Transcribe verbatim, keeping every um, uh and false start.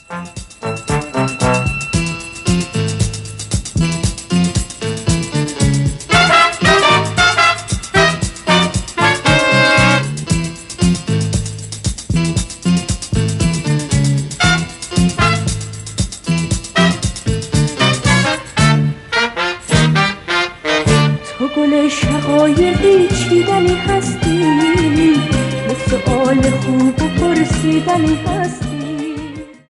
تو گل شقایقی چیدنی هستی، مثل آل خوب و پرسیدنی هستی.